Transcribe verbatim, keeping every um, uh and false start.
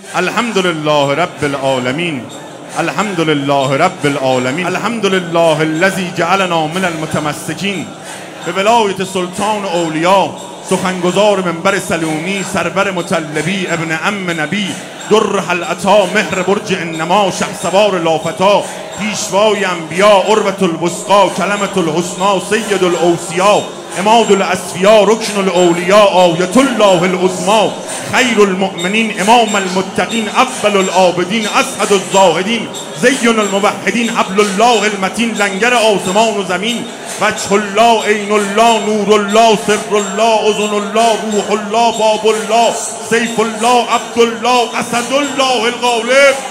الحمد لله رب العالمين، الحمد لله رب العالمين، الحمد لله الذي جعلنا من المتمسكين به ولایت سلطان اولیا، سخنگزار منبر سلومی، سرور مطلبی، ابن عم نبی، در حلعتا، مهر برج انما، شهسوار لافتا، پیشوای انبیا، عروة الوثقی، کلمة الحسنی، سید الاوصیا، عماد الاصفیا، رکن الاولیا، آیت الله العظمی، خیر المؤمنین، امام المتقین، اول العابدین، اسعد الزاهدین، زین الموحدین، حبل الله المتین، لنگر آسمان و زمین، وجه الله، عین الله، نور الله، سر الله، اذن الله، روح الله، باب الله، سیف الله، عبد الله، اسد الله الغالب.